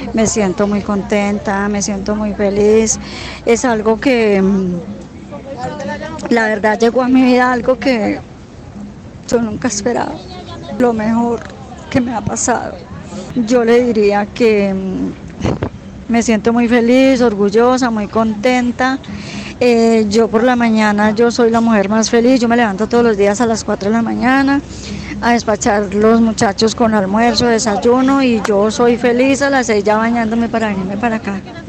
Me siento muy contenta, me siento muy feliz. Es algo que, la verdad, llegó a mi vida algo que yo nunca esperaba. Lo mejor que me ha pasado. Yo le diría que me siento muy feliz, orgullosa, muy contenta. Yo por la mañana, yo soy la mujer más feliz. Yo me levanto todos los días a las 4 de la mañana a despachar los muchachos con almuerzo, desayuno, y yo soy feliz a las 6 ya bañándome para venirme para acá.